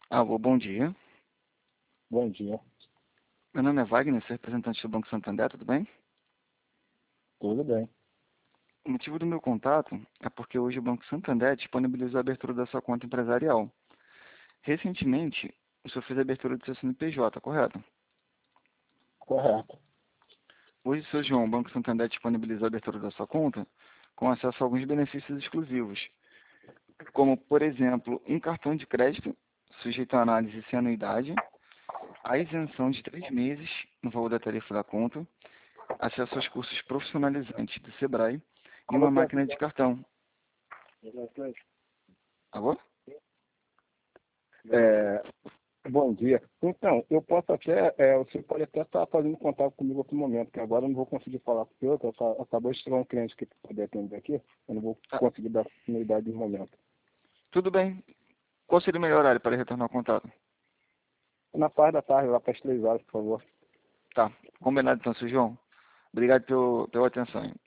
Alô, bom dia. Bom dia, Meu nome é Wagner, sou representante do Banco Santander, tudo bem? tudo bem. O motivo do meu contato é porque hoje o Banco Santander disponibilizou a abertura da sua conta empresarial. Recentemente, o senhor fez a abertura do seu CNPJ, correto? Correto. Hoje, seu João, o Banco Santander disponibilizou a abertura da sua conta com acesso a alguns benefícios exclusivos, como, por exemplo, um cartão de crédito sujeito à análise sem anuidade, a isenção de 3 meses no valor da tarifa da conta, acesso aos cursos profissionalizantes do Sebrae e Alô, uma Pedro. máquina de cartão. Alô? É, bom dia. Então, eu posso até, você pode até estar fazendo contato comigo em outro momento, que agora eu não vou conseguir falar com o outro, acabou de chegar um cliente que poder atender aqui, eu não vou Ah, conseguir dar continuidade no momento. tudo bem. Qual seria o melhor horário para retornar ao contato? Na parte da tarde, lá para as 3 horas, por favor. Tá, combinado então, seu João. Obrigado pela atenção.